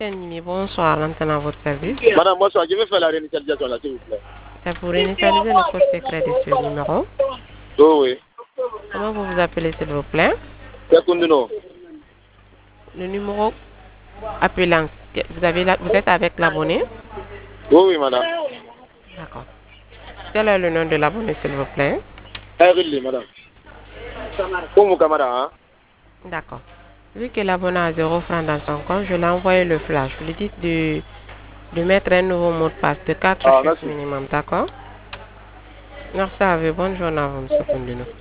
Ennemi, bonsoir, l'antenne à votre service. Madame, bonsoir, je vais faire la réinitialisation là, s'il vous plaît. C'est pour initialiser le code secret de ce numéro. Oh oui. Comment vous vous appelez, s'il vous plaît? C'est Kunduno. Le numéro appelant, vous êtes avec l'abonné? Oui, oui, madame. D'accord. Quel est le nom de l'abonné, s'il vous plaît? Erili, madame. Comme camarade, hein? D'accord. Vu que l'abonné a 0 francs dans son compte, je l'ai envoyé le flash. Vous lui dites de mettre un nouveau mot de passe de 4 chiffres merci. minimum, d'accord? Merci à vous. Bonne journée à vous, M. Koundino.